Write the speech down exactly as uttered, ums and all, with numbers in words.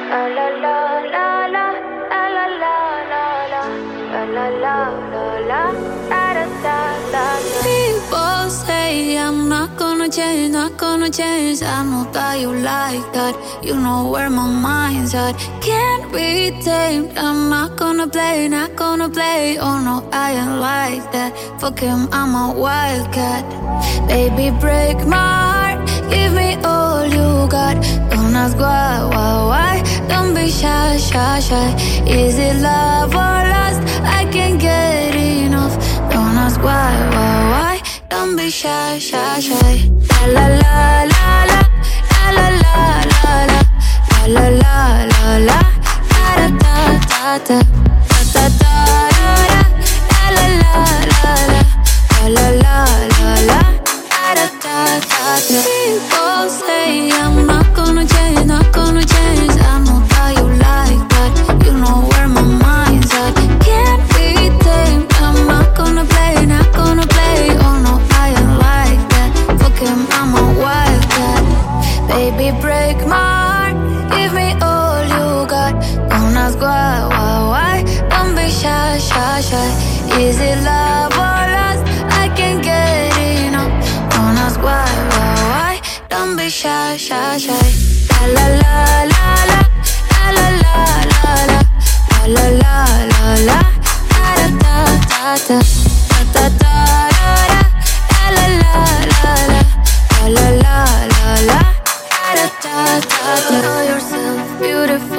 La la la la la la la la la la la la la la da da da da. People say I'm not gonna change, not gonna change. I know that you like that. You know where my mind's at. Can't be tamed. I'm not gonna play, not gonna play. Oh no, I ain't like that. Fuck him, I'm a wildcat. Baby, break my heart. Give me all you got. Don't ask why, why, why. Don't be shy, shy, shy. Is it love or lust? I can't get enough. Don't ask why, why, why. Don't be shy, shy, shy. La la la la la la la la la la la la la la da da da da da da da da la la la la la la la la da da da da. People say I'm not gonna change, not gonna change. I know that you like that. You know where my mind's at. Can't be tamed. I'm not gonna play, not gonna play. Oh no, I ain't like that. Fuck him, I'm a wildcat. Baby, break my heart. Give me all you got. Don't ask why, why, why. Don't be shy, shy, shy. Is it love or lust? I can't get enough. Don't ask why, why, why. Don't be shy, shy, shy. La la la la la la la la la la la la la la da da da da da da da da la la la la la la la la la da da da da. Know yourself beautiful.